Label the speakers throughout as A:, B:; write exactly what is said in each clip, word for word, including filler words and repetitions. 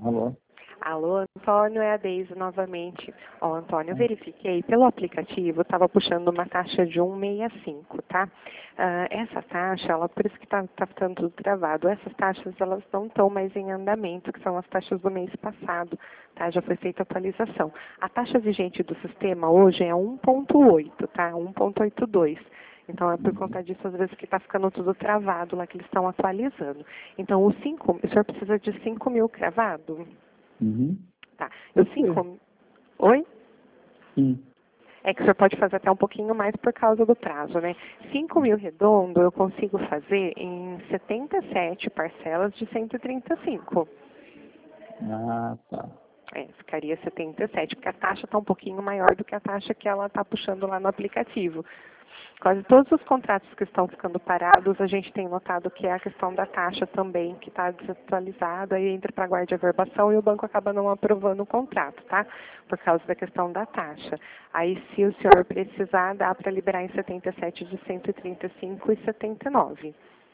A: Alô?
B: Alô, Antônio, é a Deise novamente. Ó, Antônio, eu verifiquei pelo aplicativo, estava puxando uma taxa de um vírgula sessenta e cinco, tá? Ah, essa taxa, ela, por isso que está tá ficando tudo travado. Essas taxas, elas não estão mais em andamento, que são as taxas do mês passado, tá? Já foi feita a atualização. A taxa vigente do sistema hoje é um vírgula oito, tá? um vírgula oitenta e dois. Então, é por conta disso, às vezes, que está ficando tudo travado lá, que eles estão atualizando. Então, o, cinco, o senhor precisa de cinco mil cravado?
A: Uhum.
B: Tá. Eu cinco... Oi?
A: Sim.
B: É que o senhor pode fazer até um pouquinho mais por causa do prazo, né? cinco mil redondo eu consigo fazer em setenta e sete parcelas de cento e trinta e cinco.
A: Ah, tá.
B: É, ficaria setenta e sete, porque a taxa está um pouquinho maior do que a taxa que ela está puxando lá no aplicativo. Quase todos os contratos que estão ficando parados, a gente tem notado que é a questão da taxa também, que está desatualizada e entra para a guarda de averbação e o banco acaba não aprovando o contrato, tá? Por causa da questão da taxa. Aí, se o senhor precisar, dá para liberar em setenta e sete de cento e trinta e cinco e setenta e nove.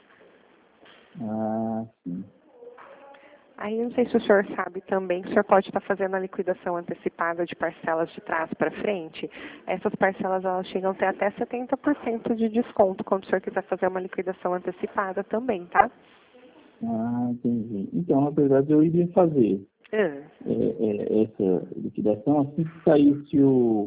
A: Ah, sim.
B: Aí, eu não sei se o senhor sabe também que o senhor pode estar fazendo a liquidação antecipada de parcelas de trás para frente. Essas parcelas, elas chegam a ter até setenta por cento de desconto quando o senhor quiser fazer uma liquidação antecipada também, tá?
A: Ah, entendi. Então, na verdade, eu iria fazer
B: Ah.
A: é, é, essa liquidação assim que saísse o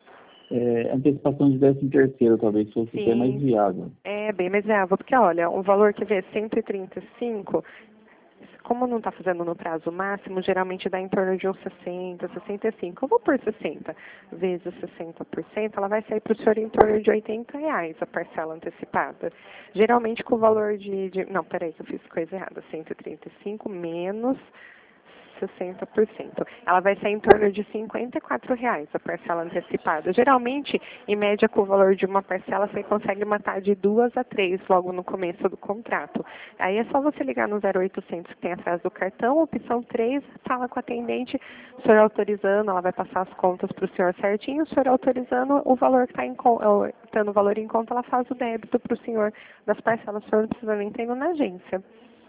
A: é, antecipação de décimo terceiro, talvez fosse
B: Sim.
A: até mais viável.
B: É, bem mais viável, porque olha, o valor que vê cento e trinta e cinco, como não está fazendo no prazo máximo, geralmente dá em torno de uns sessenta, sessenta e cinco. Eu vou por sessenta vezes sessenta por cento, ela vai sair para o senhor em torno de oitenta reais a parcela antecipada. Geralmente com o valor de, de... Não, peraí, que eu fiz coisa errada. cento e trinta e cinco menos sessenta por cento. Ela vai sair em torno de cinquenta e quatro reais a parcela antecipada. Geralmente, em média, com o valor de uma parcela, você consegue matar de duas a três logo no começo do contrato. Aí é só você ligar no zero oitocentos que tem atrás do cartão, opção três, fala com a atendente, o senhor autorizando, ela vai passar as contas para o senhor certinho, o senhor autorizando o valor que está em conta, estando o valor em conta, ela faz o débito para o senhor das parcelas, o senhor não precisa nem ter indo na agência.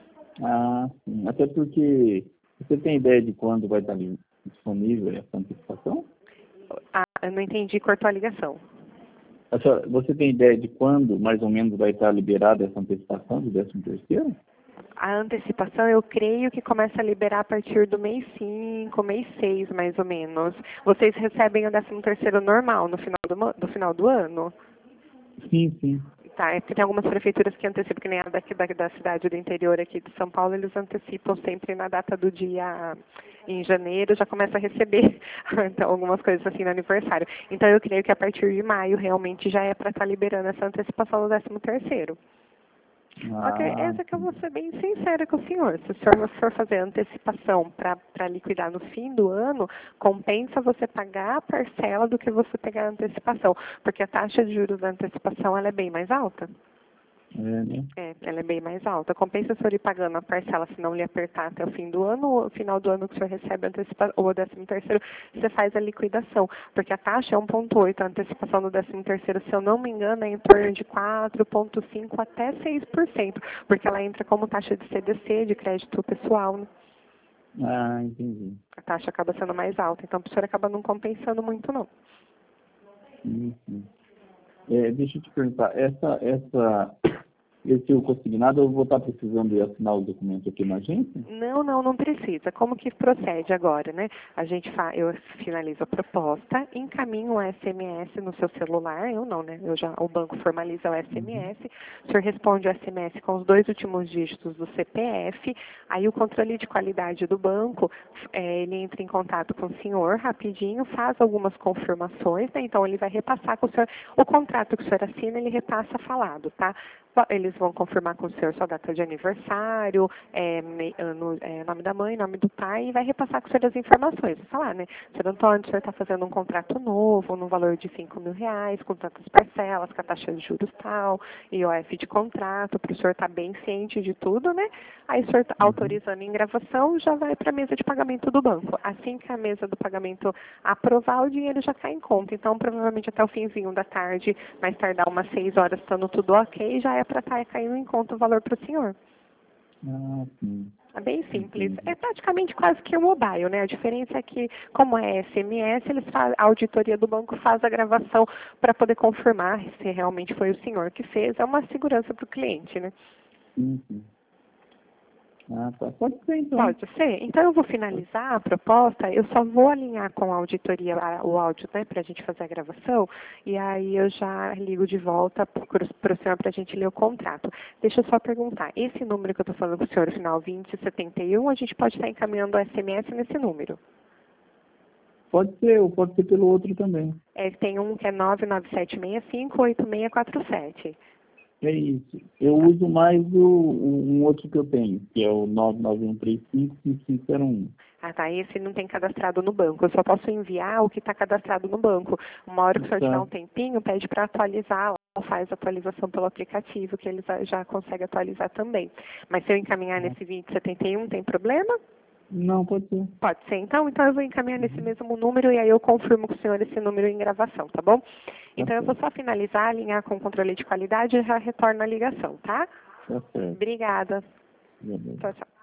A: Ah, sim. Até porque você tem ideia de quando vai estar disponível essa antecipação?
B: Ah, eu não entendi, cortou a ligação.
A: Essa, você tem ideia de quando, mais ou menos, vai estar liberada essa antecipação de décimo terceiro?
B: A antecipação, eu creio que começa a liberar a partir do mês cinco, mês seis, mais ou menos. Vocês recebem o décimo terceiro normal no final do, do final do ano?
A: Sim, sim.
B: Tá, é porque tem algumas prefeituras que antecipam, que nem a daqui da, da cidade do interior aqui de São Paulo, eles antecipam sempre na data do dia em janeiro, já começa a receber então, algumas coisas assim no aniversário. Então eu creio que a partir de maio realmente já é para estar liberando essa antecipação do décimo terceiro. Só que
A: Ah,
B: essa que eu vou ser bem sincera com o senhor. Se o senhor for fazer antecipação para liquidar no fim do ano, compensa você pagar a parcela do que você pegar a antecipação. Porque a taxa de juros da antecipação ela é bem mais alta.
A: é, né?
B: É, ela é bem mais alta. Compensa o senhor ir pagando a parcela se não lhe apertar até o fim do ano, ou no final do ano que o senhor recebe a antecipação, ou o décimo terceiro, você faz a liquidação. Porque a taxa é um vírgula oito, a antecipação do décimo terceiro, se eu não me engano, é em torno de quatro vírgula cinco até seis por cento, porque ela entra como taxa de C D C, de crédito pessoal, né?
A: Ah, entendi.
B: A taxa acaba sendo mais alta, então o senhor acaba não compensando muito, não.
A: Sim, sim. É, deixa eu te perguntar, essa, essa, esse o consignado, eu vou estar precisando de assinar o documento aqui na agência?
B: Não, não, não precisa. Como que procede agora, né? A gente fa eu finalizo a proposta, encaminho um S M S no seu celular, eu não, né? Eu já, o banco formaliza o S M S, uhum. O senhor responde o S M S com os dois últimos dígitos do C P F, aí o controle de qualidade do banco, é, ele entra em contato com o senhor rapidinho, faz algumas confirmações, né? Então ele vai repassar com o senhor, o contrato que o senhor assina, ele repassa falado, tá? Eles vão confirmar com o senhor sua data de aniversário, é, ano, é, nome da mãe, nome do pai, e vai repassar com o senhor as informações. Vai falar, né? Senhor Antônio, o senhor está fazendo um contrato novo, no valor de cinco mil reais, com tantas parcelas, com a taxa de juros tal, I O F de contrato, para o senhor estar tá bem ciente de tudo, né? Aí o senhor tá autorizando em gravação, já vai para a mesa de pagamento do banco. Assim que a mesa do pagamento aprovar, o dinheiro já cai em conta. Então, provavelmente até o finzinho da tarde, mais tardar umas seis horas, estando tudo ok, já é para estar caindo em conta o valor para o senhor.
A: Ah, sim.
B: É bem simples.
A: Entendi.
B: É praticamente quase que o mobile, né? A diferença é que, como é S M S, eles faz, a auditoria do banco faz a gravação para poder confirmar se realmente foi o senhor que fez. É uma segurança para o cliente, né?
A: Uhum. Ah, tá. Pode ser, então.
B: Pode ser. Então, eu vou finalizar a proposta, eu só vou alinhar com a auditoria a- o áudio, né, para a gente fazer a gravação, e aí eu já ligo de volta para o senhor para a gente ler o contrato. Deixa eu só perguntar, esse número que eu estou falando com o senhor, o final vinte setenta e um, a gente pode estar encaminhando o S M S nesse número?
A: Pode ser, ou pode ser pelo outro também.
B: É, tem um que é nove nove sete seis cinco oito seis quatro sete.
A: É isso. Eu uso mais o, o- um outro que eu tenho, que é o nove nove um três cinco cinco cinco zero um.
B: Ah, tá. Esse não tem cadastrado no banco. Eu só posso enviar o que está cadastrado no banco. Uma hora que o senhor tiver
A: Tá.
B: um tempinho, pede para atualizar, ou faz atualização pelo aplicativo, que eles já já conseguem atualizar também. Mas se eu encaminhar nesse vinte setenta e um, tem problema?
A: Não, pode ser.
B: Pode ser, então. Então eu vou encaminhar nesse mesmo número e aí eu confirmo com o senhor esse número em gravação, tá bom? Então eu vou só finalizar, alinhar com o controle de qualidade e já retorno a ligação, tá?
A: Tá certo.
B: Obrigada.
A: Beleza.
B: Tchau, tchau.